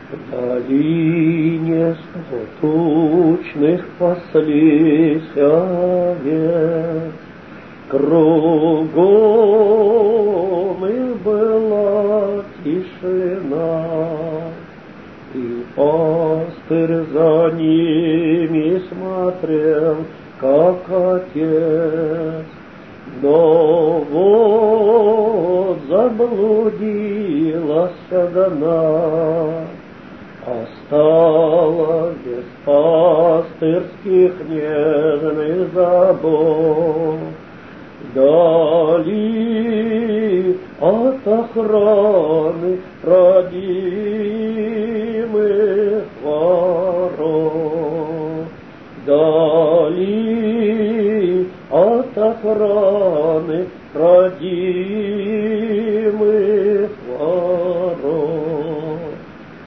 В долине тучных паслись овец, кругом их была тишина, и пастырь за ними смотрел, как отец. Но вот заблудилась одна, осталась без пастырских нежных забот. Вдали от охраны